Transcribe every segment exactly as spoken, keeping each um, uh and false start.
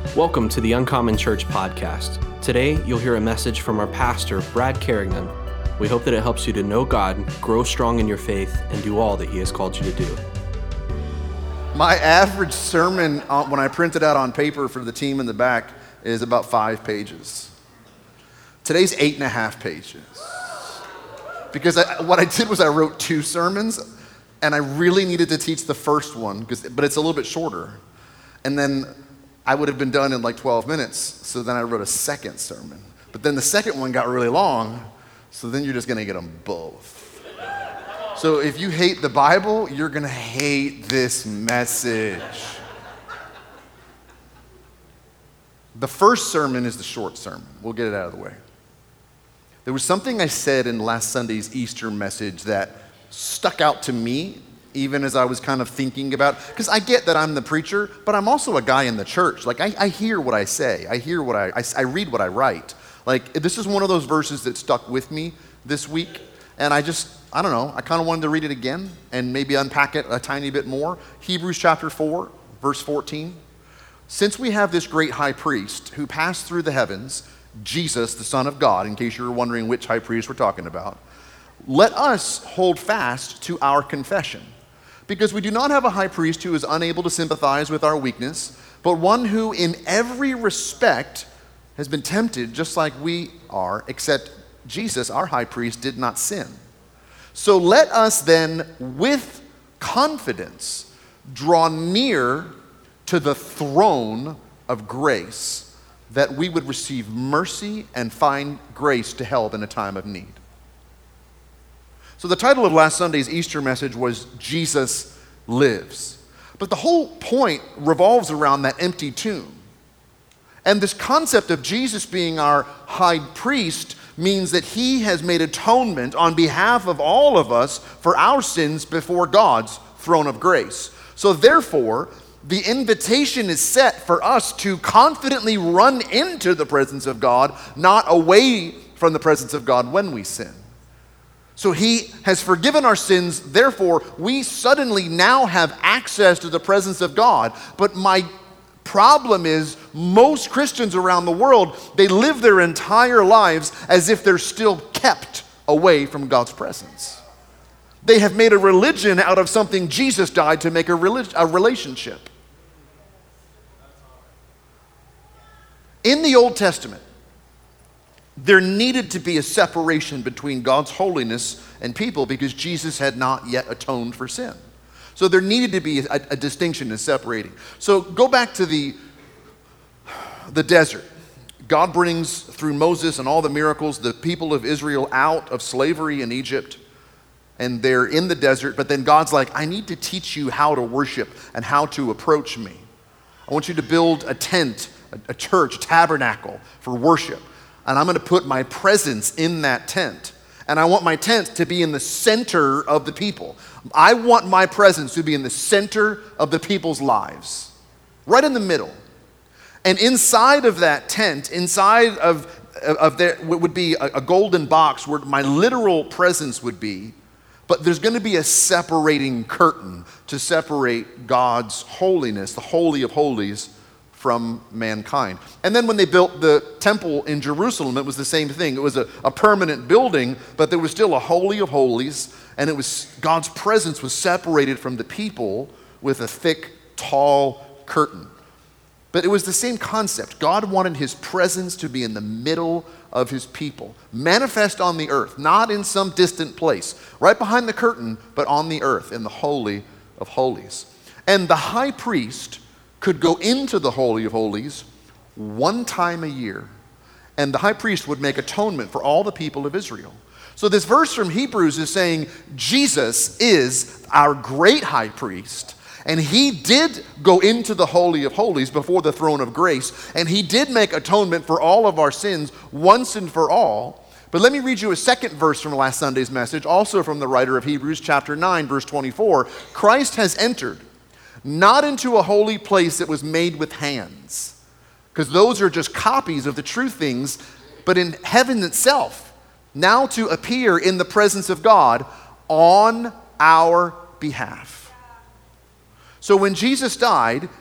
Welcome to the Uncommon Church podcast. Today, you'll hear a message from our pastor, Brad Carignan. We hope that it helps you to know God, grow strong in your faith, and do all that He has called you to do. My average sermon, uh, when I print it out on paper for the team in the back, is about five pages. Today's eight and a half pages. Because I, what I did was I wrote two sermons, and I really needed to teach the first one, because, but it's a little bit shorter. And then I would have been done in like twelve minutes, so then I wrote a second sermon. But then the second one got really long, so then you're just gonna get them both. So if you hate the Bible, you're gonna hate this message. The first sermon is the short sermon. We'll get it out of the way. There was something I said in last Sunday's Easter message that stuck out to me, even as I was kind of thinking about, because I get that I'm the preacher, but I'm also a guy in the church. Like, I, I hear what I say. I hear what I, I, I read what I write. Like, this is one of those verses that stuck with me this week, and I just, I don't know, I kind of wanted to read it again and maybe unpack it a tiny bit more. Hebrews chapter four, verse fourteen. Since we have this great high priest who passed through the heavens, Jesus, the Son of God, in case you were wondering which high priest we're talking about, let us hold fast to our confession. Because we do not have a high priest who is unable to sympathize with our weakness, but one who in every respect has been tempted just like we are, except Jesus, our high priest, did not sin. So let us then, with confidence, draw near to the throne of grace, that we would receive mercy and find grace to help in a time of need. So the title of last Sunday's Easter message was Jesus Lives. But the whole point revolves around that empty tomb. And this concept of Jesus being our high priest means that he has made atonement on behalf of all of us for our sins before God's throne of grace. So therefore, the invitation is set for us to confidently run into the presence of God, not away from the presence of God when we sin. So he has forgiven our sins, therefore we suddenly now have access to the presence of God. But my problem is most Christians around the world, they live their entire lives as if they're still kept away from God's presence. They have made a religion out of something Jesus died to make a, relig- a relationship. In the Old Testament, there needed to be a separation between God's holiness and people because Jesus had not yet atoned for sin. So there needed to be a, a distinction in separating. So go back to the, the desert. God brings, through Moses and all the miracles, the people of Israel out of slavery in Egypt. And they're in the desert, but then God's like, I need to teach you how to worship and how to approach me. I want you to build a tent, a, a church, a tabernacle for worship. And I'm going to put my presence in that tent. And I want my tent to be in the center of the people. I want my presence to be in the center of the people's lives. Right in the middle. And inside of that tent, inside of, of there would be a, a golden box where my literal presence would be. But there's going to be a separating curtain to separate God's holiness, the Holy of Holies, from mankind. And then when they built the temple in Jerusalem, it was the same thing. It was a, a permanent building, but there was still a Holy of Holies, and it was God's presence was separated from the people with a thick, tall curtain. But it was the same concept. God wanted his presence to be in the middle of his people, manifest on the earth, not in some distant place, right behind the curtain, but on the earth, in the Holy of Holies. And the high priest could go into the Holy of Holies one time a year, and the high priest would make atonement for all the people of Israel. So this verse from Hebrews is saying Jesus is our great high priest, and he did go into the Holy of Holies before the throne of grace, and he did make atonement for all of our sins once and for all. But let me read you a second verse from last Sunday's message, also from the writer of Hebrews chapter nine, verse twenty-four. Christ has entered not into a holy place that was made with hands, because those are just copies of the true things, but in heaven itself, now to appear in the presence of God on our behalf. So when Jesus died,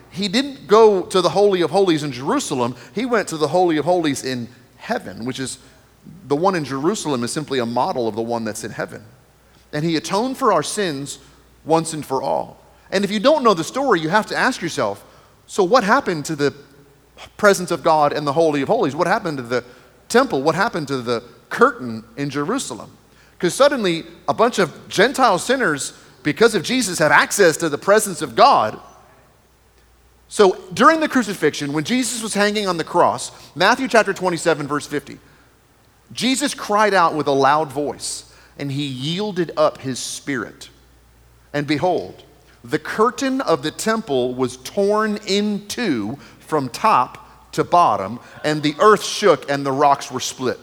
he didn't go to the Holy of Holies in Jerusalem. He went to the Holy of Holies in heaven, which is the one in Jerusalem is simply a model of the one that's in heaven. And he atoned for our sins once and for all. And if you don't know the story, you have to ask yourself, so what happened to the presence of God and the Holy of Holies? What happened to the temple? What happened to the curtain in Jerusalem? Because suddenly a bunch of Gentile sinners, because of Jesus, have access to the presence of God. So during the crucifixion, when Jesus was hanging on the cross, Matthew chapter twenty-seven, verse fifty, Jesus cried out with a loud voice, and he yielded up his spirit. And behold, the curtain of the temple was torn in two from top to bottom, and the earth shook and the rocks were split.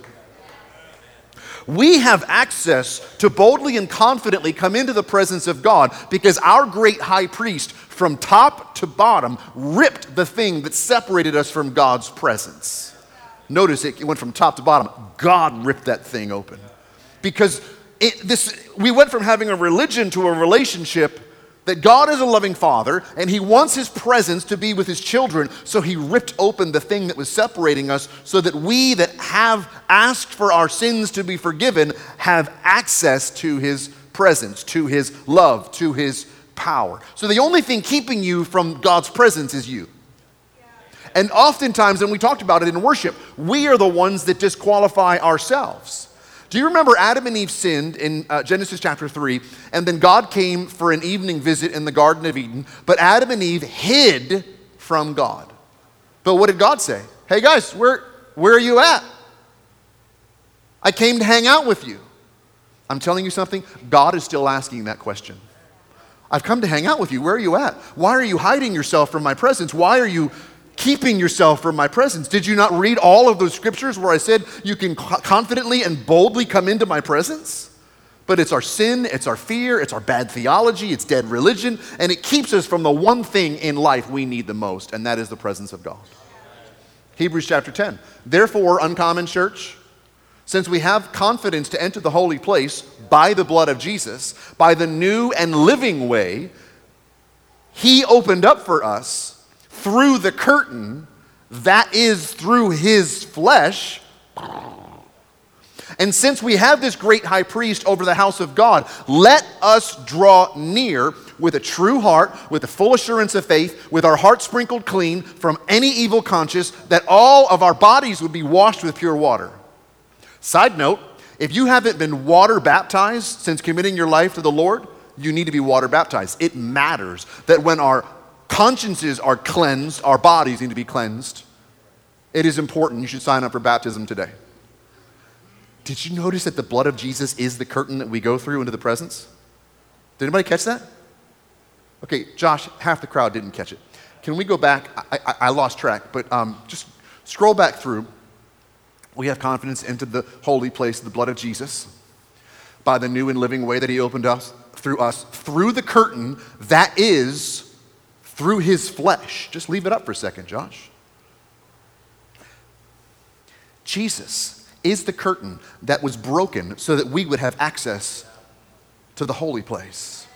We have access to boldly and confidently come into the presence of God because our great high priest, from top to bottom, ripped the thing that separated us from God's presence. Notice it went from top to bottom. God ripped that thing open. Because it, this, we went from having a religion to a relationship that God is a loving father and he wants his presence to be with his children, so he ripped open the thing that was separating us so that we that have asked for our sins to be forgiven have access to his presence, to his love, to his power. So the only thing keeping you from God's presence is you. And oftentimes, and we talked about it in worship, we are the ones that disqualify ourselves. Do you remember Adam and Eve sinned in uh, Genesis chapter three, and then God came for an evening visit in the Garden of Eden, but Adam and Eve hid from God. But what did God say? Hey guys, where, where are you at? I came to hang out with you. I'm telling you something, God is still asking that question. I've come to hang out with you. Where are you at? Why are you hiding yourself from my presence? Why are you keeping yourself from my presence? Did you not read all of those scriptures where I said you can confidently and boldly come into my presence? But it's our sin, it's our fear, it's our bad theology, it's dead religion, and it keeps us from the one thing in life we need the most, and that is the presence of God. Hebrews chapter ten. Therefore, Uncommon Church, since we have confidence to enter the holy place by the blood of Jesus, by the new and living way he opened up for us through the curtain, that is through his flesh. And since we have this great high priest over the house of God, let us draw near with a true heart, with a full assurance of faith, with our hearts sprinkled clean from any evil conscience, that all of our bodies would be washed with pure water. Side note, if you haven't been water baptized since committing your life to the Lord, you need to be water baptized. It matters that when our consciences are cleansed, our bodies need to be cleansed. It is important. You should sign up for baptism today. Did you notice that the blood of Jesus is the curtain that we go through into the presence? Did anybody catch that? Okay, Josh, half the crowd didn't catch it. Can we go back? I, I, I lost track, but um, just scroll back through. We have confidence into the holy place, the blood of Jesus, by the new and living way that he opened us through us, through the curtain that is through his flesh. Just leave it up for a second, Josh. Jesus is the curtain that was broken so that we would have access to the holy place.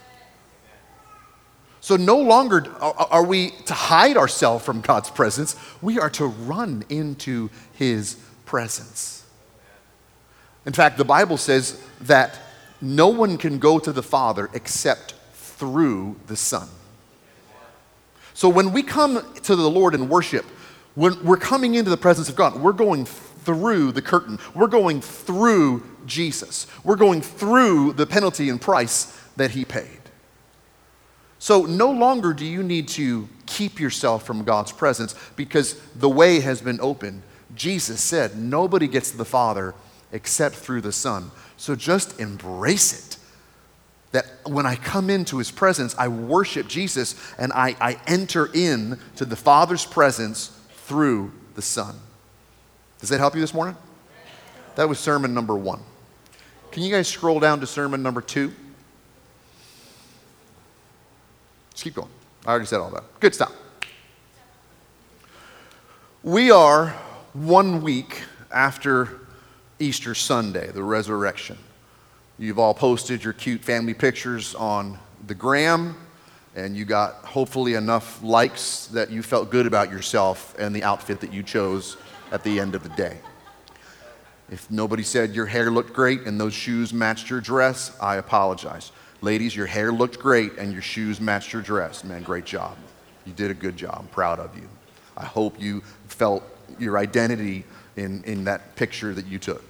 So no longer are we to hide ourselves from God's presence. We are to run into his presence. In fact, the Bible says that no one can go to the Father except through the Son. So when we come to the Lord in worship, when we're coming into the presence of God, we're going through the curtain. We're going through Jesus. We're going through the penalty and price that he paid. So no longer do you need to keep yourself from God's presence because the way has been opened. Jesus said nobody gets to the Father except through the Son. So just embrace it. That when I come into his presence, I worship Jesus and I, I enter in to the Father's presence through the Son. Does that help you this morning? That was sermon number one. Can you guys scroll down to sermon number two? Just keep going. I already said all that. Good stuff. We are one week after Easter Sunday, the resurrection. You've all posted your cute family pictures on the gram. and you got hopefully enough likes that you felt good about yourself and the outfit that you chose at the end of the day. If nobody said your hair looked great and those shoes matched your dress, I apologize. Ladies, your hair looked great and your shoes matched your dress. Man, great job. You did a good job. I'm proud of you. I hope you felt your identity in, in that picture that you took.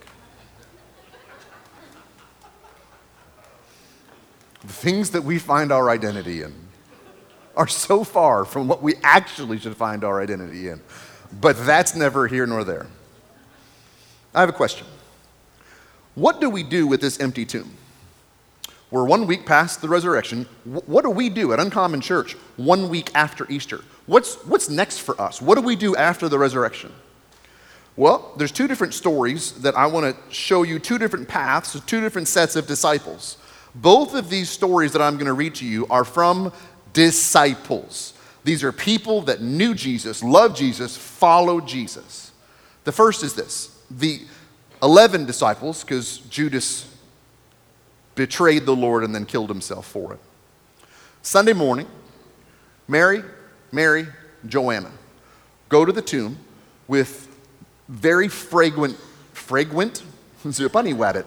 The things that we find our identity in are so far from what we actually should find our identity in. But that's never here nor there. I have a question. What do we do with this empty tomb? We're one week past the resurrection. What do we do at Uncommon Church one week after Easter? What's, what's next for us? What do we do after the resurrection? Well, there's two different stories that I want to show you, two different paths, two different sets of disciples. Both of these stories that I'm going to read to you are from disciples. These are people that knew Jesus, loved Jesus, followed Jesus. The first is this. The eleven disciples, because Judas betrayed the Lord and then killed himself for it. Sunday morning, Mary, Mary, Joanna go to the tomb with very fragrant, fragrant? Bunny wabbit.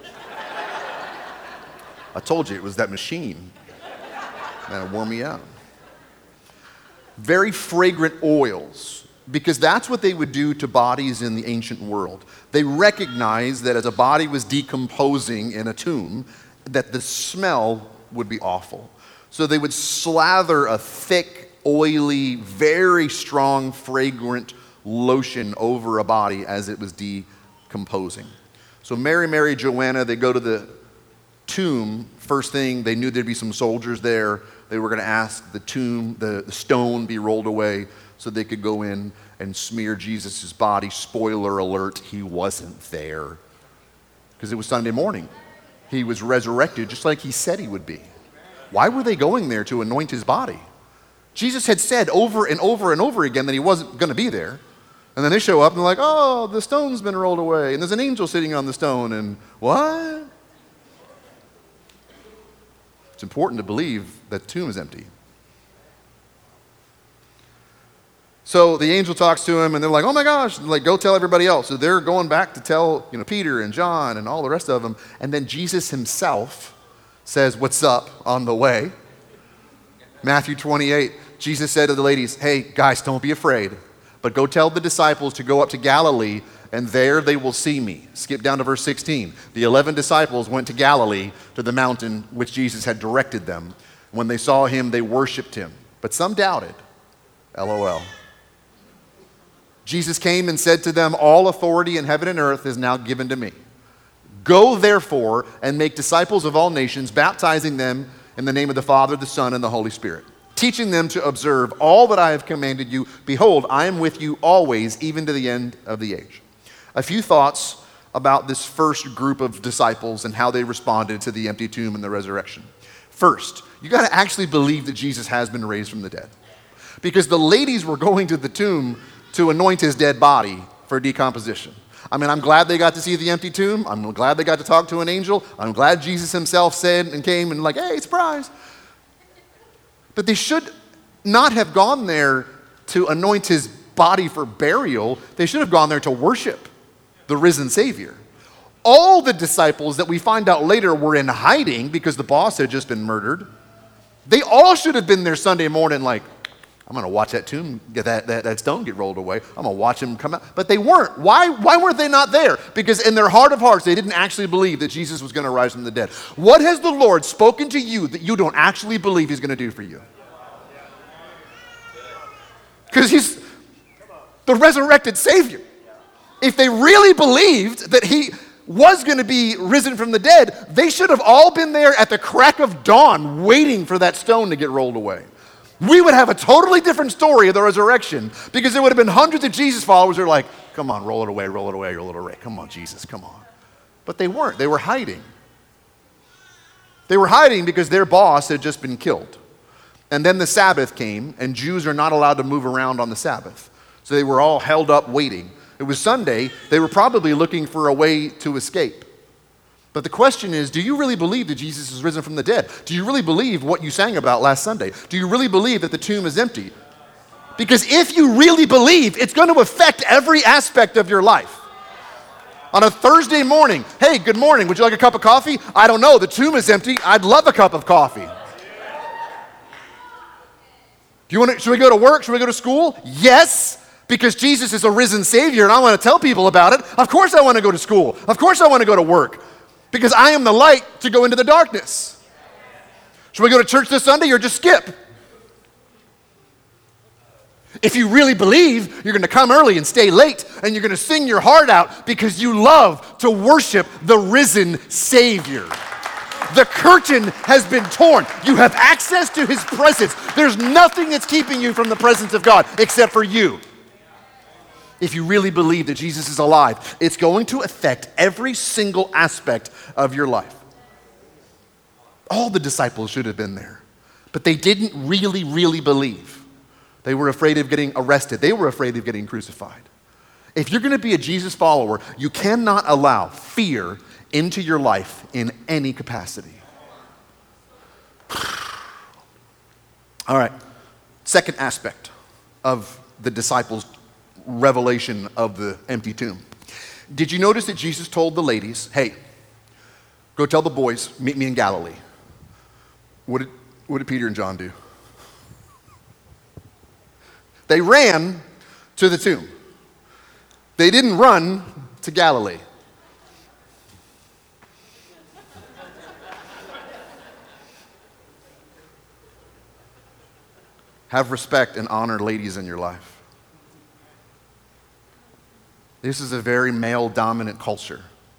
I told you it was that machine. That'll warm me out. Very fragrant oils, because that's what they would do to bodies in the ancient world. They recognized that as a body was decomposing in a tomb, that the smell would be awful. So they would slather a thick, oily, very strong, fragrant lotion over a body as it was decomposing. So Mary, Mary, Joanna, they go to the tomb. First thing, they knew there'd be some soldiers there. They were going to ask the tomb, the, the stone be rolled away so they could go in and smear Jesus' body. Spoiler alert, he wasn't there because it was Sunday morning. He was resurrected just like he said he would be. Why were they going there to anoint his body? Jesus had said over and over and over again that he wasn't going to be there. And then they show up and they're like, oh, the stone's been rolled away and there's an angel sitting on the stone and what? It's important to believe that the tomb is empty. So the angel talks to him and they're like, oh my gosh, like go tell everybody else. So they're going back to tell, you know, Peter and John and all the rest of them. And then Jesus himself says, what's up on the way? Matthew twenty-eight, Jesus said to the ladies, hey guys, don't be afraid, but go tell the disciples to go up to Galilee and there they will see me. Skip down to verse sixteen. The eleven disciples went to Galilee to the mountain which Jesus had directed them. When they saw him, they worshiped him, but some doubted. LOL. Jesus came and said to them, all authority in heaven and earth is now given to me. Go therefore and make disciples of all nations, baptizing them in the name of the Father, the Son, and the Holy Spirit, teaching them to observe all that I have commanded you. Behold, I am with you always, even to the end of the age. A few thoughts about this first group of disciples and how they responded to the empty tomb and the resurrection. First, you got to actually believe that Jesus has been raised from the dead. Because the ladies were going to the tomb to anoint his dead body for decomposition. I mean, I'm glad they got to see the empty tomb. I'm glad they got to talk to an angel. I'm glad Jesus himself said and came and like, hey, surprise. But they should not have gone there to anoint his body for burial. They should have gone there to worship the risen Savior. All the disciples that we find out later were in hiding because the boss had just been murdered. They all should have been there Sunday morning like, I'm going to watch that tomb, get that, that, that stone get rolled away. I'm going to watch him come out. But they weren't. Why, why weren't they not there? Because in their heart of hearts, they didn't actually believe that Jesus was going to rise from the dead. What has the Lord spoken to you that you don't actually believe he's going to do for you? Because he's the resurrected Savior. If they really believed that he was going to be risen from the dead, they should have all been there at the crack of dawn waiting for that stone to get rolled away. We would have a totally different story of the resurrection because there would have been hundreds of Jesus followers who are like, come on, roll it away, roll it away, roll it away. Come on, Jesus, come on. But they weren't. They were hiding. They were hiding because their boss had just been killed. And then the Sabbath came, and Jews are not allowed to move around on the Sabbath. So they were all held up waiting. It was Sunday. They were probably looking for a way to escape. But the question is, do you really believe that Jesus is risen from the dead? Do you really believe what you sang about last Sunday? Do you really believe that the tomb is empty? Because if you really believe, it's going to affect every aspect of your life. On a Thursday morning, hey, good morning, would you like a cup of coffee? I don't know, the tomb is empty. I'd love a cup of coffee. Do you want to, should we go to work? Should we go to school? Yes, because Jesus is a risen Savior and I want to tell people about it. Of course I want to go to school. Of course I want to go to work because I am the light to go into the darkness. Should we go to church this Sunday or just skip? If you really believe, you're going to come early and stay late, and you're going to sing your heart out because you love to worship the risen Savior. The curtain has been torn. You have access to His presence. There's nothing that's keeping you from the presence of God except for you. If you really believe that Jesus is alive, it's going to affect every single aspect of your life. All the disciples should have been there, but they didn't really, really believe. They were afraid of getting arrested. They were afraid of getting crucified. If you're going to be a Jesus follower, you cannot allow fear into your life in any capacity. All right, second aspect of the disciples' revelation of the empty tomb. Did you notice that Jesus told the ladies, hey, go tell the boys, meet me in Galilee? What did, what did Peter and John do? They ran to the tomb. They didn't run to Galilee. Have respect and honor ladies in your life. This is a very male-dominant culture.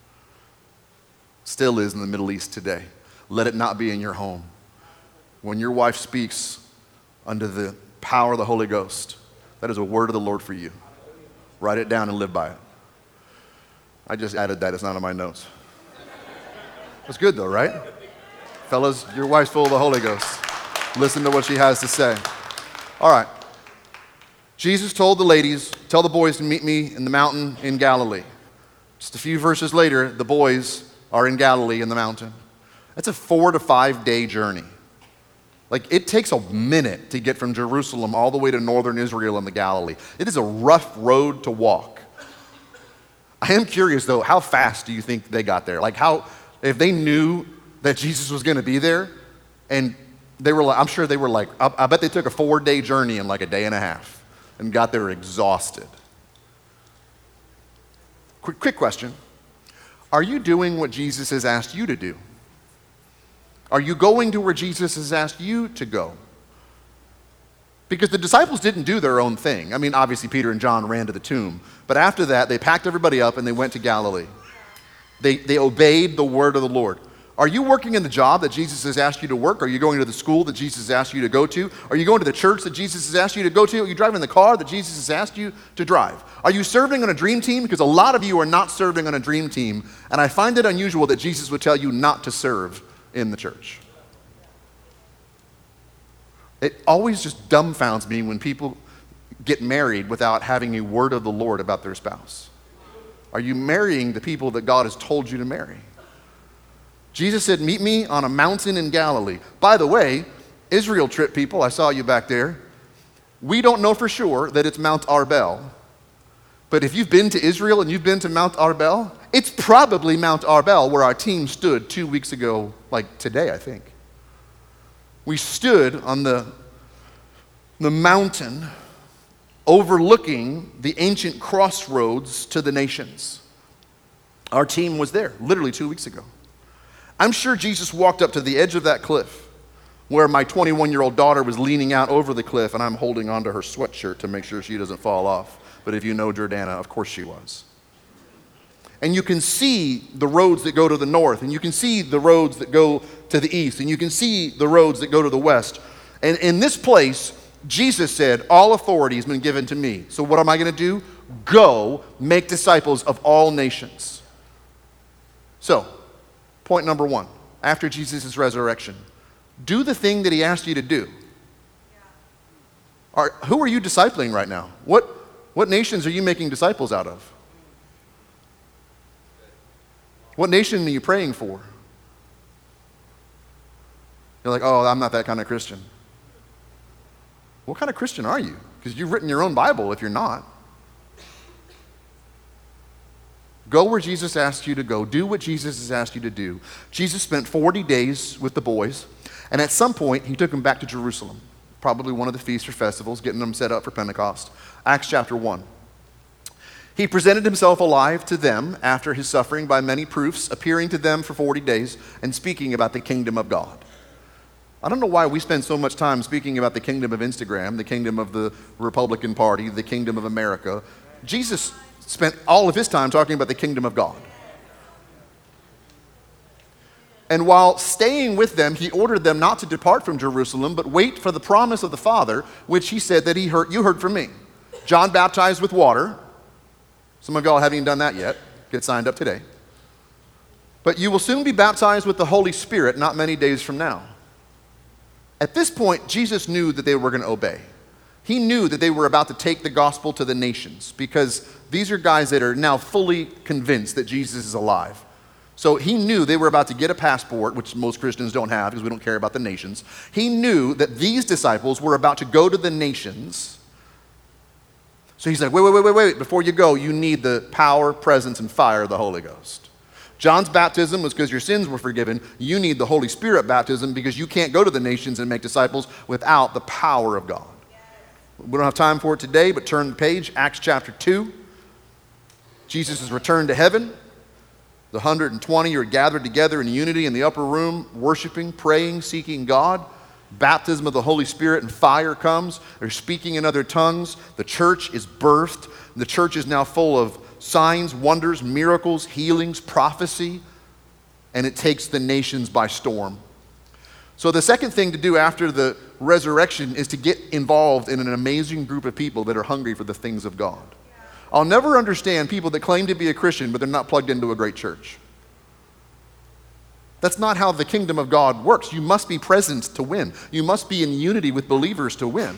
Still is in the Middle East today. Let it not be in your home. When your wife speaks under the power of the Holy Ghost, that is a word of the Lord for you. Write it down and live by it. I just added that. It's not on my notes. That's good though, right? Fellas, your wife's full of the Holy Ghost. Listen to what she has to say. All right. Jesus told the ladies, tell the boys to meet me in the mountain in Galilee. Just a few verses later, the boys are in Galilee in the mountain. That's a four to five day journey. Like, it takes a minute to get from Jerusalem all the way to northern Israel and the Galilee. It is a rough road to walk. I am curious, though, how fast do you think they got there? Like, how, if they knew that Jesus was going to be there, and they were like, I'm sure they were like, I, I bet they took a four-day journey in like a day and a half and got there exhausted. Quick, quick question. Are you doing what Jesus has asked you to do? Are you going to where Jesus has asked you to go? Because the disciples didn't do their own thing. I mean, obviously Peter and John ran to the tomb. But after that, they packed everybody up and they went to Galilee. They, they obeyed the word of the Lord. Are you working in the job that Jesus has asked you to work? Are you going to the school that Jesus has asked you to go to? Are you going to the church that Jesus has asked you to go to? Are you driving the car that Jesus has asked you to drive? Are you serving on a dream team? Because a lot of you are not serving on a dream team. And I find it unusual that Jesus would tell you not to serve in the church. It always just dumbfounds me when people get married without having a word of the Lord about their spouse. Are you marrying the people that God has told you to marry? Jesus said, meet me on a mountain in Galilee. By the way, Israel trip people, I saw you back there. We don't know for sure that it's Mount Arbel. But if you've been to Israel and you've been to Mount Arbel, it's probably Mount Arbel where our team stood two weeks ago, like today, I think. We stood on the, the mountain overlooking the ancient crossroads to the nations. Our team was there literally two weeks ago. I'm sure Jesus walked up to the edge of that cliff where my twenty-one-year-old daughter was leaning out over the cliff and I'm holding onto her sweatshirt to make sure she doesn't fall off. But if you know Jordana, of course she was. And you can see the roads that go to the north, and you can see the roads that go to the east, and you can see the roads that go to the west. And in this place, Jesus said, all authority has been given to me. So what am I going to do? Go make disciples of all nations. So, point number one, after Jesus' resurrection, do the thing that he asked you to do. Are, who are you discipling right now? What, what nations are you making disciples out of? What nation are you praying for? You're like, oh, I'm not that kind of Christian. What kind of Christian are you? Because you've written your own Bible if you're not. Go where Jesus asked you to go. Do what Jesus has asked you to do. Jesus spent forty days with the boys, and at some point, he took them back to Jerusalem, probably one of the feasts or festivals, getting them set up for Pentecost. Acts chapter one. He presented himself alive to them after his suffering by many proofs, appearing to them for forty days and speaking about the kingdom of God. I don't know why we spend so much time speaking about the kingdom of Instagram, the kingdom of the Republican Party, the kingdom of America. Jesus spent all of his time talking about the kingdom of God. And while staying with them, he ordered them not to depart from Jerusalem, but wait for the promise of the Father, which he said that he heard, you heard from me. John baptized with water. Some of y'all haven't even done that yet. Get signed up today. But you will soon be baptized with the Holy Spirit not many days from now. At this point, Jesus knew that they were going to obey. He knew that they were about to take the gospel to the nations because these are guys that are now fully convinced that Jesus is alive. So he knew they were about to get a passport, which most Christians don't have because we don't care about the nations. He knew that these disciples were about to go to the nations. So he's like, wait, wait, wait, wait, wait. Before you go, you need the power, presence, and fire of the Holy Ghost. John's baptism was because your sins were forgiven. You need the Holy Spirit baptism because you can't go to the nations and make disciples without the power of God. We don't have time for it today, but turn the page, Acts chapter two. Jesus has returned to heaven. The one hundred twenty are gathered together in unity in the upper room, worshiping, praying, seeking God. Baptism of the Holy Spirit and fire comes. They're speaking in other tongues. The church is birthed. The church is now full of signs, wonders, miracles, healings, prophecy, and it takes the nations by storm. So the second thing to do after the resurrection is to get involved in an amazing group of people that are hungry for the things of God. I'll never understand people that claim to be a Christian, but they're not plugged into a great church. That's not how the kingdom of God works. You must be present to win. You must be in unity with believers to win.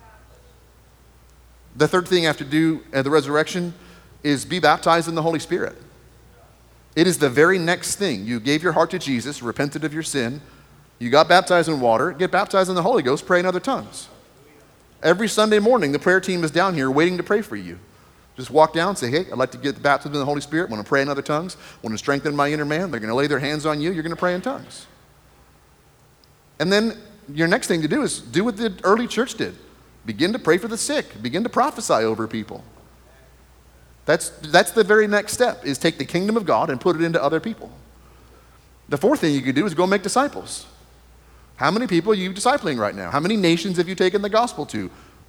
The third thing I have to do at the resurrection is be baptized in the Holy Spirit. It is the very next thing. You gave your heart to Jesus, repented of your sin, you got baptized in water, get baptized in the Holy Ghost, pray in other tongues. Every Sunday morning, the prayer team is down here waiting to pray for you. Just walk down and say, hey, I'd like to get the baptism in the Holy Spirit. I want to pray in other tongues. I want to strengthen my inner man. They're going to lay their hands on you. You're going to pray in tongues. And then your next thing to do is do what the early church did. Begin to pray for the sick. Begin to prophesy over people. That's, that's the very next step, is take the kingdom of God and put it into other people. The fourth thing you could do is go make disciples. How many people are you discipling right now? How many nations have you taken the gospel to?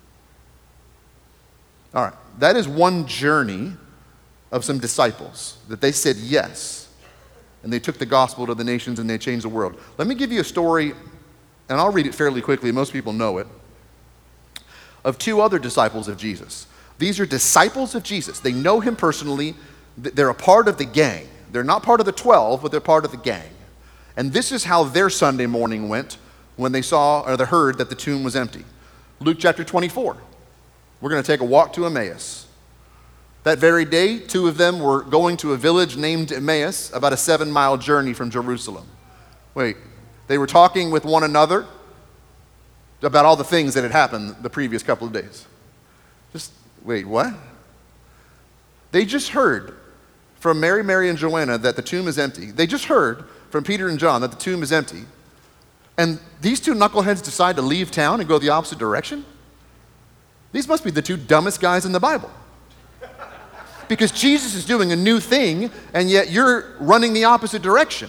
All right, that is one journey of some disciples that they said yes, and they took the gospel to the nations and they changed the world. Let me give you a story, and I'll read it fairly quickly. Most people know it, of two other disciples of Jesus. These are disciples of Jesus. They know him personally. They're a part of the gang. They're not part of the twelve, but they're part of the gang. And this is how their Sunday morning went when they saw or they heard that the tomb was empty. Luke chapter twenty-four. We're going to take a walk to Emmaus. That very day, two of them were going to a village named Emmaus, about a seven-mile journey from Jerusalem. Wait, they were talking with one another about all the things that had happened the previous couple of days. Just, wait, what? They just heard from Mary, Mary, and Joanna that the tomb is empty. They just heard from Peter and John that the tomb is empty. And these two knuckleheads decide to leave town and go the opposite direction? These must be the two dumbest guys in the Bible. Because Jesus is doing a new thing, and yet you're running the opposite direction.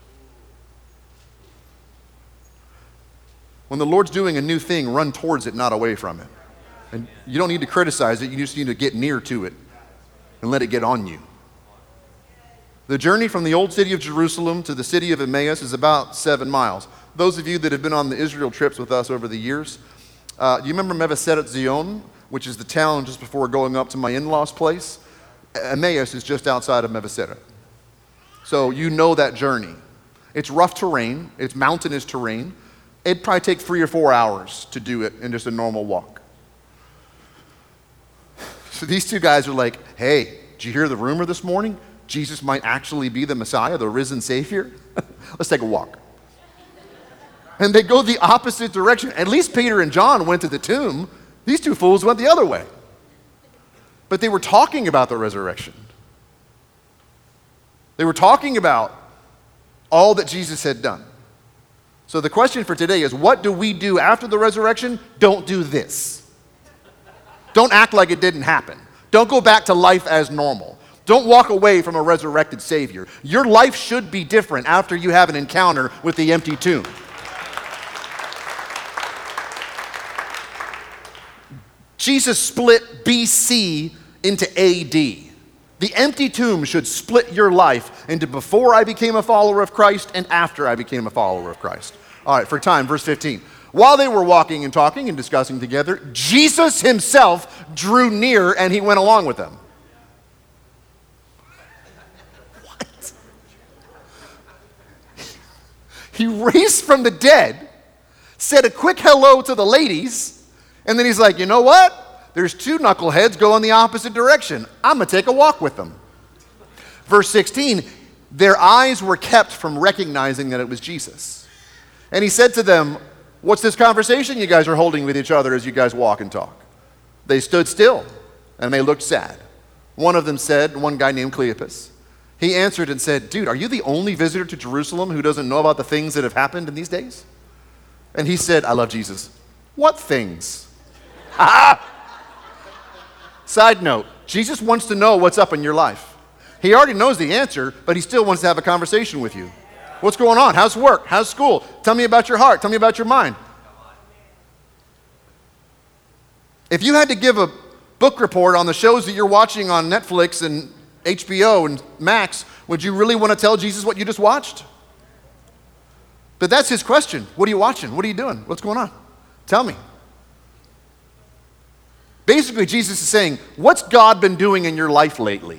When the Lord's doing a new thing, run towards it, not away from it. And you don't need to criticize it, you just need to get near to it and let it get on you. The journey from the old city of Jerusalem to the city of Emmaus is about seven miles. Those of you that have been on the Israel trips with us over the years, uh, do you remember Mevaseret Zion, which is the town just before going up to my in-laws' place? Emmaus is just outside of Mevaseret. So you know that journey. It's rough terrain. It's mountainous terrain. It'd probably take three or four hours to do it in just a normal walk. So these two guys are like, hey, did you hear the rumor this morning? Jesus might actually be the Messiah, the risen Savior? Let's take a walk. And they go the opposite direction. At least Peter and John went to the tomb. These two fools went the other way. But they were talking about the resurrection. They were talking about all that Jesus had done. So the question for today is, what do we do after the resurrection? Don't do this. Don't act like it didn't happen. Don't go back to life as normal. Don't walk away from a resurrected Savior. Your life should be different after you have an encounter with the empty tomb. Jesus split B C into A D. The empty tomb should split your life into before I became a follower of Christ and after I became a follower of Christ. All right, for time, verse fifteen. While they were walking and talking and discussing together, Jesus himself drew near and he went along with them. What? He raised from the dead, said a quick hello to the ladies, and then he's like, you know what? There's two knuckleheads going the opposite direction. I'm going to take a walk with them. Verse sixteen, their eyes were kept from recognizing that it was Jesus. And he said to them, what's this conversation you guys are holding with each other as you guys walk and talk? They stood still, and they looked sad. One of them said, one guy named Cleopas, he answered and said, dude, are you the only visitor to Jerusalem who doesn't know about the things that have happened in these days? And he said, I love Jesus. What things? Ah! Side note, Jesus wants to know what's up in your life. He already knows the answer, but he still wants to have a conversation with you. What's going on? How's work? How's school? Tell me about your heart. Tell me about your mind. If you had to give a book report on the shows that you're watching on Netflix and H B O and Max, would you really want to tell Jesus what you just watched? But that's his question. What are you watching? What are you doing? What's going on? Tell me. Basically, Jesus is saying, what's God been doing in your life lately?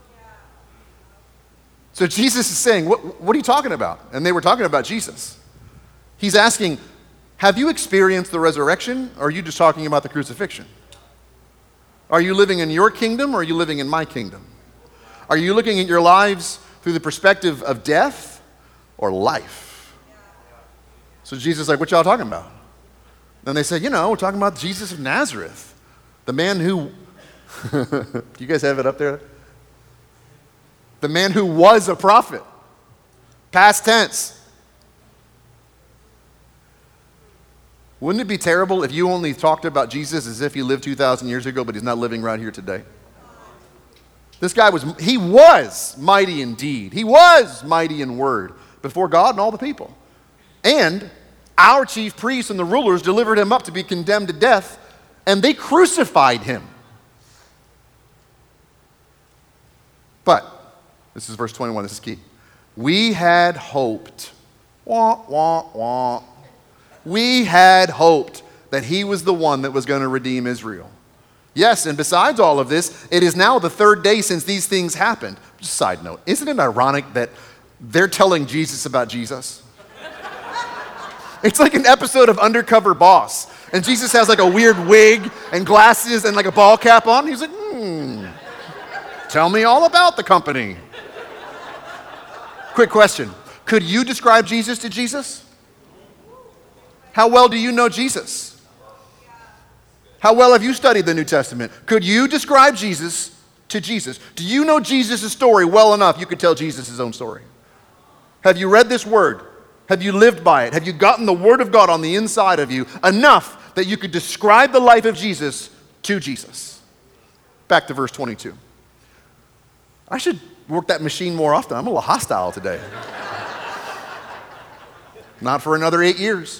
So Jesus is saying, what, what are you talking about? And they were talking about Jesus. He's asking, have you experienced the resurrection, or are you just talking about the crucifixion? Are you living in your kingdom, or are you living in my kingdom? Are you looking at your lives through the perspective of death or life? So Jesus is like, what y'all talking about? And they said, you know, we're talking about Jesus of Nazareth. The man who, do you guys have it up there? The man who was a prophet. Past tense. Wouldn't it be terrible if you only talked about Jesus as if he lived two thousand years ago, but he's not living right here today? This guy was, he was mighty in deed. He was mighty in word before God and all the people. And our chief priests and the rulers delivered him up to be condemned to death, and they crucified him. But, this is verse twenty-one, this is key. We had hoped, wah, wah, wah. We had hoped that he was the one that was going to redeem Israel. Yes, and besides all of this, it is now the third day since these things happened. Just side note, isn't it ironic that they're telling Jesus about Jesus? It's like an episode of Undercover Boss. And Jesus has like a weird wig and glasses and like a ball cap on. He's like, hmm, tell me all about the company. Quick question. Could you describe Jesus to Jesus? How well do you know Jesus? How well have you studied the New Testament? Could you describe Jesus to Jesus? Do you know Jesus' story well enough you could tell Jesus' own story? Have you read this word? Have you lived by it? Have you gotten the word of God on the inside of you enough that you could describe the life of Jesus to Jesus? Back to verse twenty-two. I should work that machine more often. I'm a little hostile today. Not for another eight years.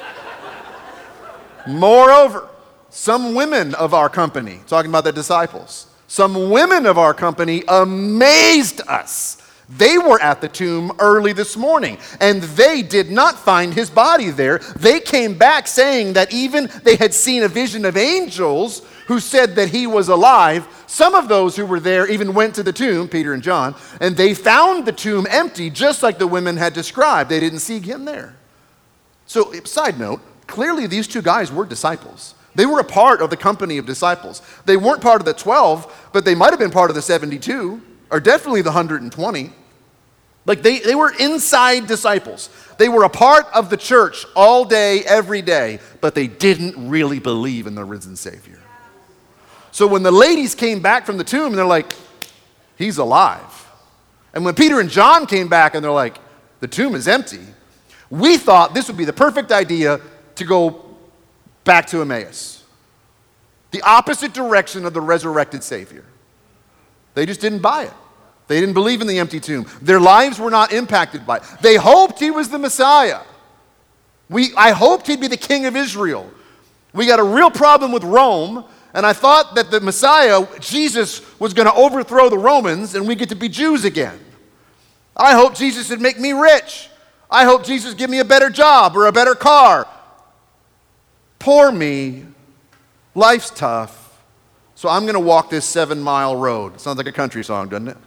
Moreover, some women of our company, talking about the disciples, some women of our company amazed us. They were at the tomb early this morning, and they did not find his body there. They came back saying that even they had seen a vision of angels who said that he was alive. Some of those who were there even went to the tomb, Peter and John, and they found the tomb empty, just like the women had described. They didn't see him there. So, side note, clearly these two guys were disciples. They were a part of the company of disciples. They weren't part of the twelve, but they might have been part of the seventy-two. are definitely the one hundred twenty. Like they, they were inside disciples. They were a part of the church all day, every day, but they didn't really believe in the risen Savior. So when the ladies came back from the tomb, and they're like, he's alive. And when Peter and John came back, and they're like, the tomb is empty, we thought this would be the perfect idea to go back to Emmaus. The opposite direction of the resurrected Savior. They just didn't buy it. They didn't believe in the empty tomb. Their lives were not impacted by it. They hoped he was the Messiah. We, I hoped he'd be the king of Israel. We got a real problem with Rome, and I thought that the Messiah, Jesus, was going to overthrow the Romans and we get to be Jews again. I hope Jesus would make me rich. I hope Jesus would give me a better job or a better car. Poor me. Life's tough. So I'm going to walk this seven mile road. Sounds like a country song, doesn't it?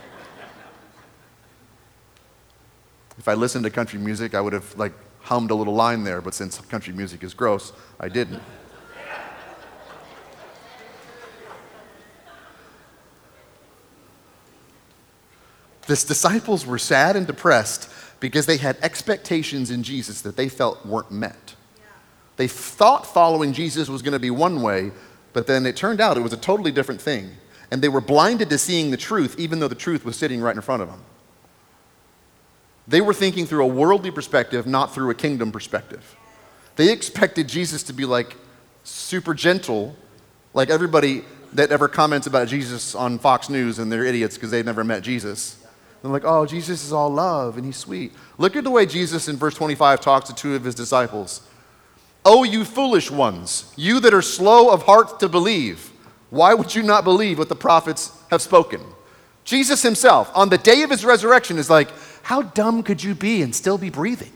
If I listened to country music, I would have like hummed a little line there, but since country music is gross, I didn't. The disciples were sad and depressed because they had expectations in Jesus that they felt weren't met. They thought following Jesus was going to be one way, but then it turned out it was a totally different thing. And they were blinded to seeing the truth, even though the truth was sitting right in front of them. They were thinking through a worldly perspective, not through a kingdom perspective. They expected Jesus to be like super gentle, like everybody that ever comments about Jesus on Fox News, and they're idiots because they've never met Jesus. They're like, oh, Jesus is all love and he's sweet. Look at the way Jesus in verse twenty-five talks to two of his disciples. Oh, you foolish ones, you that are slow of heart to believe, why would you not believe what the prophets have spoken? Jesus himself, on the day of his resurrection, is like, how dumb could you be and still be breathing?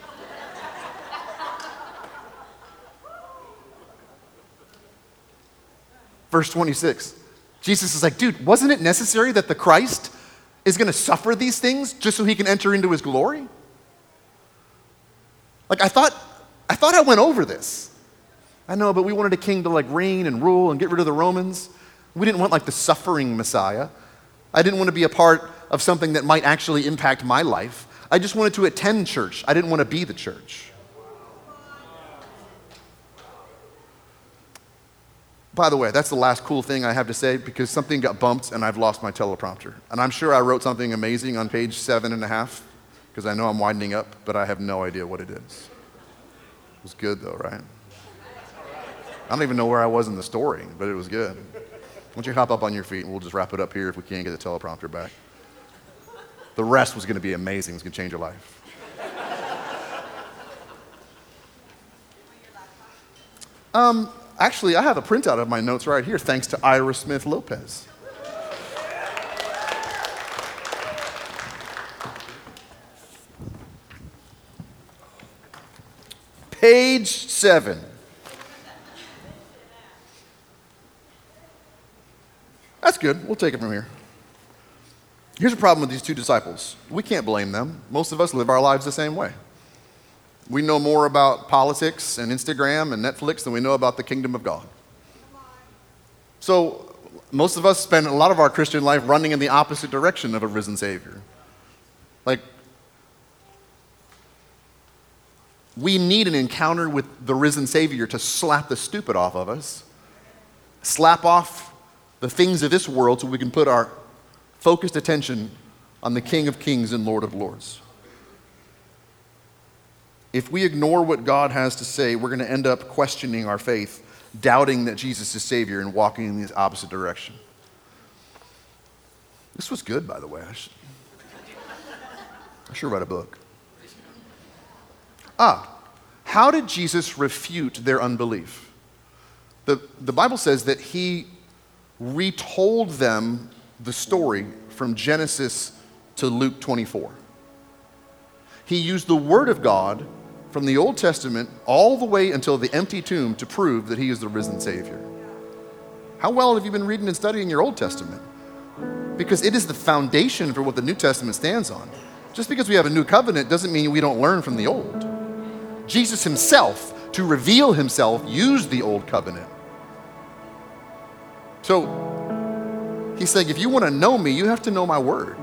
Verse twenty-six, Jesus is like, dude, wasn't it necessary that the Christ is going to suffer these things just so he can enter into his glory? Like, I thought, I thought I went over this. I know, but we wanted a king to like reign and rule and get rid of the Romans. We didn't want like the suffering Messiah. I didn't want to be a part of something that might actually impact my life. I just wanted to attend church. I didn't want to be the church. By the way, that's the last cool thing I have to say because something got bumped and I've lost my teleprompter. And I'm sure I wrote something amazing on page seven and a half because I know I'm winding up, but I have no idea what it is. It was good though, right? I don't even know where I was in the story, but it was good. Why don't you hop up on your feet and we'll just wrap it up here if we can't get the teleprompter back. The rest was going to be amazing. It's going to change your life. Um, actually, I have a printout of my notes right here, thanks to Ira Smith Lopez. Page seven. That's good. We'll take it from here. Here's a problem with these two disciples. We can't blame them. Most of us live our lives the same way. We know more about politics and Instagram and Netflix than we know about the kingdom of God. So most of us spend a lot of our Christian life running in the opposite direction of a risen Savior. Like, we need an encounter with the risen Savior to slap the stupid off of us, slap off the things of this world so we can put our focused attention on the King of Kings and Lord of Lords. If we ignore what God has to say, we're going to end up questioning our faith, doubting that Jesus is Savior and walking in the opposite direction. This was good, by the way. I should, I should write a book. Ah, how did Jesus refute their unbelief? The, the Bible says that he retold them the story from Genesis to Luke twenty-four. He used the Word of God from the Old Testament all the way until the empty tomb to prove that he is the risen Savior. How well have you been reading and studying your Old Testament? Because it is the foundation for what the New Testament stands on. Just because we have a new covenant doesn't mean we don't learn from the old. Jesus himself, to reveal himself, used the old covenant. So, He's saying, if you want to know me, you have to know my word.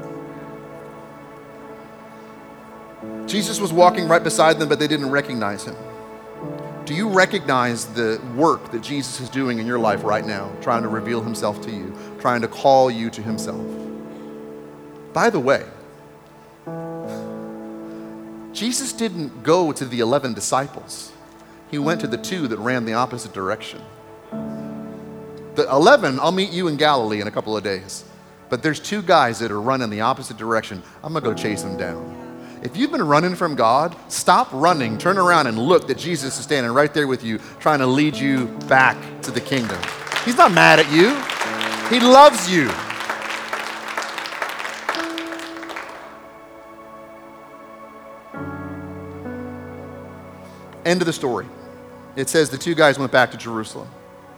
Jesus was walking right beside them, but they didn't recognize him. Do you recognize the work that Jesus is doing in your life right now, trying to reveal himself to you, trying to call you to himself? By the way, Jesus didn't go to the eleven disciples. He went to the two that ran the opposite direction. The eleven, I'll meet you in Galilee in a couple of days. But there's two guys that are running the opposite direction. I'm going to go chase them down. If you've been running from God, stop running, turn around and look that Jesus is standing right there with you, trying to lead you back to the kingdom. He's not mad at you. He loves you. End of the story. It says the two guys went back to Jerusalem.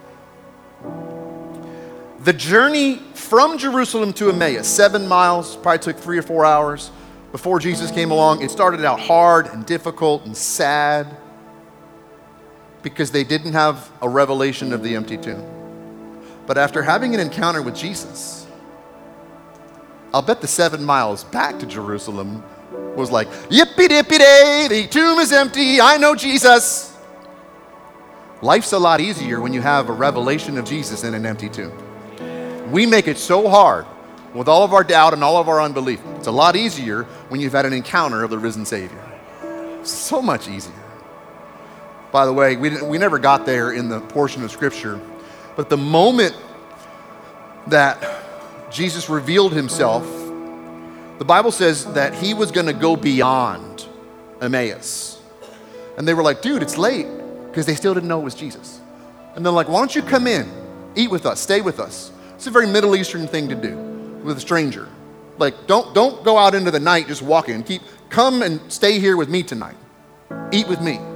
The journey from Jerusalem to Emmaus, seven miles, probably took three or four hours before Jesus came along. It started out hard and difficult and sad because they didn't have a revelation of the empty tomb. But after having an encounter with Jesus, I'll bet the seven miles back to Jerusalem was like, yippee-dippee-day, the tomb is empty, I know Jesus. Life's a lot easier when you have a revelation of Jesus in an empty tomb. We make it so hard with all of our doubt and all of our unbelief. It's a lot easier when you've had an encounter of the risen Savior. So much easier. By the way, we, didn't, we never got there in the portion of Scripture, but the moment that Jesus revealed himself, the Bible says that he was going to go beyond Emmaus. And they were like, dude, it's late, because they still didn't know it was Jesus. And they're like, why don't you come in, eat with us, stay with us. It's a very Middle Eastern thing to do with a stranger. Like, don't, don't go out into the night just walking. Keep, come and stay here with me tonight. Eat with me.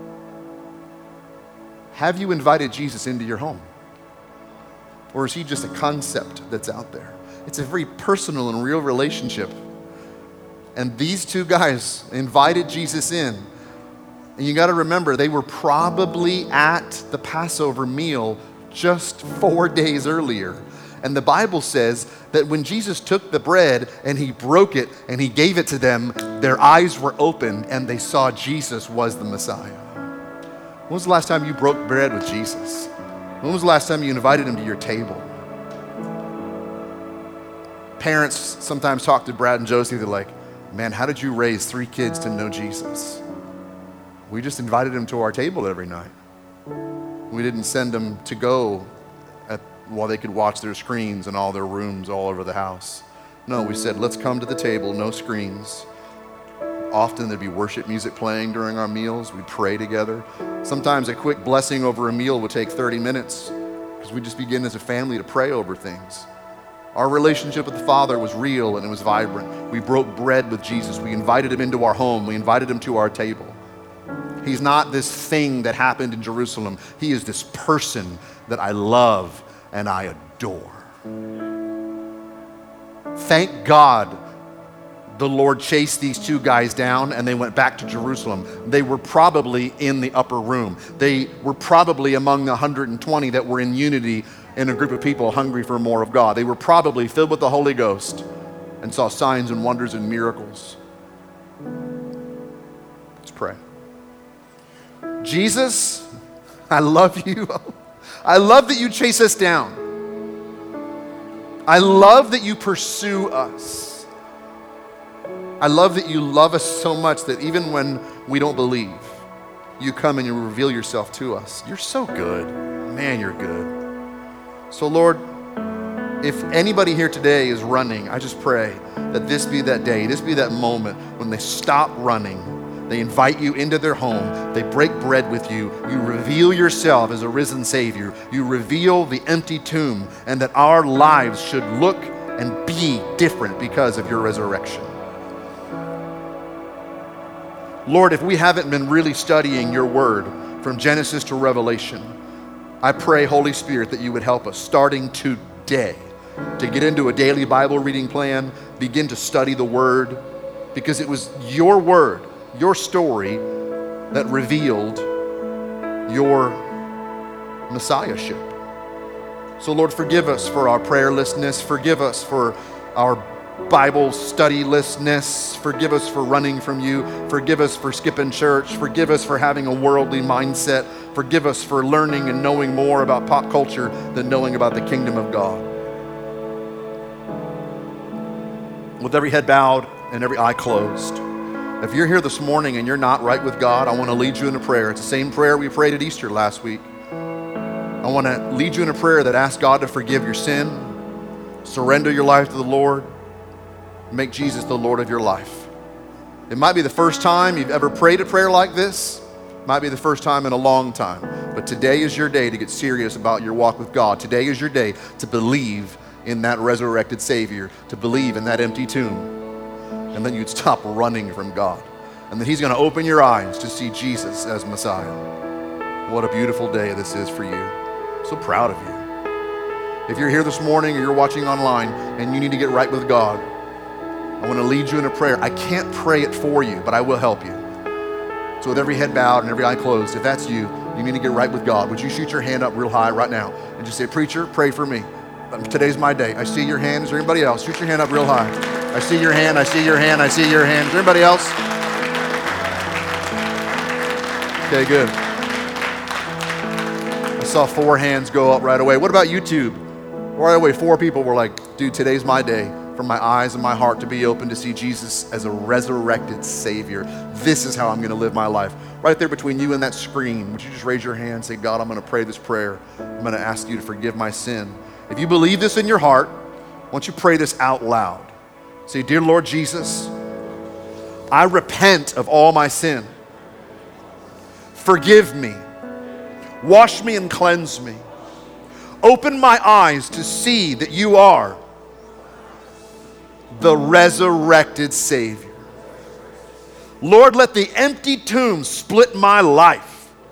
Have you invited Jesus into your home? Or is he just a concept that's out there? It's a very personal and real relationship. And these two guys invited Jesus in. And you got to remember, they were probably at the Passover meal just four days earlier. And the Bible says that when Jesus took the bread and he broke it and he gave it to them, their eyes were opened and they saw Jesus was the Messiah. When was the last time you broke bread with Jesus? When was the last time you invited him to your table? Parents sometimes talk to Brad and Josie, they're like, man, how did you raise three kids to know Jesus? We just invited them to our table every night. We didn't send them to go at, while they could watch their screens in all their rooms all over the house. No, we said, let's come to the table, no screens. Often there'd be worship music playing during our meals. We'd pray together. Sometimes a quick blessing over a meal would take thirty minutes because we just begin as a family to pray over things. Our relationship with the Father was real and it was vibrant. We broke bread with Jesus. We invited him into our home. We invited him to our table. He's not this thing that happened in Jerusalem. He is this person that I love and I adore. Thank God the Lord chased these two guys down and they went back to Jerusalem. They were probably in the upper room. They were probably among the one hundred twenty that were in unity in a group of people hungry for more of God. They were probably filled with the Holy Ghost and saw signs and wonders and miracles. Let's pray. Jesus, I love you. I love that you chase us down. I love that you pursue us. I love that you love us so much that even when we don't believe, you come and you reveal yourself to us. You're so good. Man, you're good. So Lord, if anybody here today is running, I just pray that this be that day, this be that moment when they stop running. They invite you into their home. They break bread with you. You reveal yourself as a risen Savior. You reveal the empty tomb and that our lives should look and be different because of your resurrection. Lord, if we haven't been really studying your word from Genesis to Revelation, I pray, Holy Spirit, that you would help us starting today to get into a daily Bible reading plan, begin to study the word, because it was your word, your story that revealed your messiahship. So Lord, forgive us for our prayerlessness. Forgive us for our Bible studylessness. Forgive us for running from you. Forgive us for skipping church. Forgive us for having a worldly mindset. Forgive us for learning and knowing more about pop culture than knowing about the kingdom of God. With every head bowed and every eye closed, if you're here this morning and you're not right with God, I want to lead you in a prayer. It's the same prayer we prayed at Easter last week. I want to lead you in a prayer that asks God to forgive your sin, surrender your life to the Lord, make Jesus the Lord of your life. It might be the first time you've ever prayed a prayer like this. It might be the first time in a long time. But today is your day to get serious about your walk with God. Today is your day to believe in that resurrected Savior, to believe in that empty tomb. And then you'd stop running from God. And then He's going to open your eyes to see Jesus as Messiah. What a beautiful day this is for you. I'm so proud of you. If you're here this morning or you're watching online and you need to get right with God, I want to lead you in a prayer. I can't pray it for you, but I will help you. So with every head bowed and every eye closed, if that's you, you need to get right with God. Would you shoot your hand up real high right now and just say, preacher, pray for me. Today's my day. I see your hand. Is there anybody else? Shoot your hand up real high. I see your hand. I see your hand. I see your hand. Is there anybody else? Okay, good. I saw four hands go up right away. What about YouTube? Right away, four people were like, dude, today's my day for my eyes and my heart to be open to see Jesus as a resurrected Savior. This is how I'm going to live my life. Right there between you and that screen, would you just raise your hand and say, God, I'm going to pray this prayer. I'm going to ask you to forgive my sin. If you believe this in your heart, why don't you pray this out loud? Say, dear Lord Jesus, I repent of all my sin. Forgive me. Wash me and cleanse me. Open my eyes to see that you are the resurrected Savior. Lord, let the empty tomb split my life.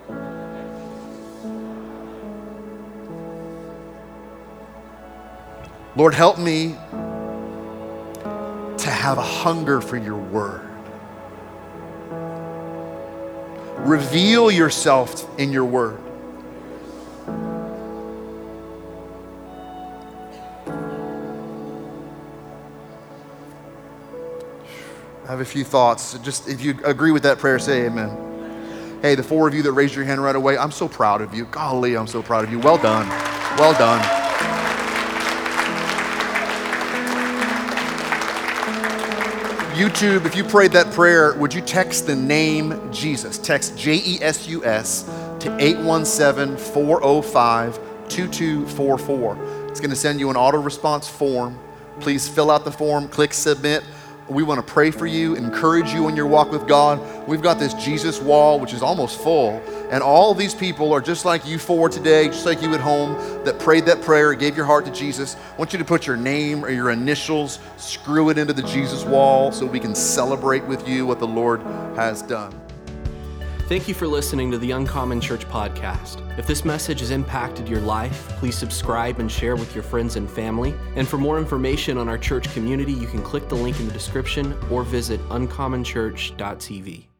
Lord, help me to have a hunger for your word. Reveal yourself in your word. I have a few thoughts. Just if you agree with that prayer, say amen. Hey, the four of you that raised your hand right away, I'm so proud of you. Golly, I'm so proud of you. Well done. Well done. YouTube, if you prayed that prayer, would you text the name Jesus? Text J E S U S to eight one seven, four oh five, two two four four. It's going to send you an auto response form. Please fill out the form, click submit. We want to pray for you, encourage you in your walk with God. We've got this Jesus wall, which is almost full. And all these people are just like you four today, just like you at home, that prayed that prayer, gave your heart to Jesus. I want you to put your name or your initials, screw it into the Jesus wall so we can celebrate with you what the Lord has done. Thank you for listening to the Uncommon Church podcast. If this message has impacted your life, please subscribe and share with your friends and family. And for more information on our church community, you can click the link in the description or visit uncommon church dot t v.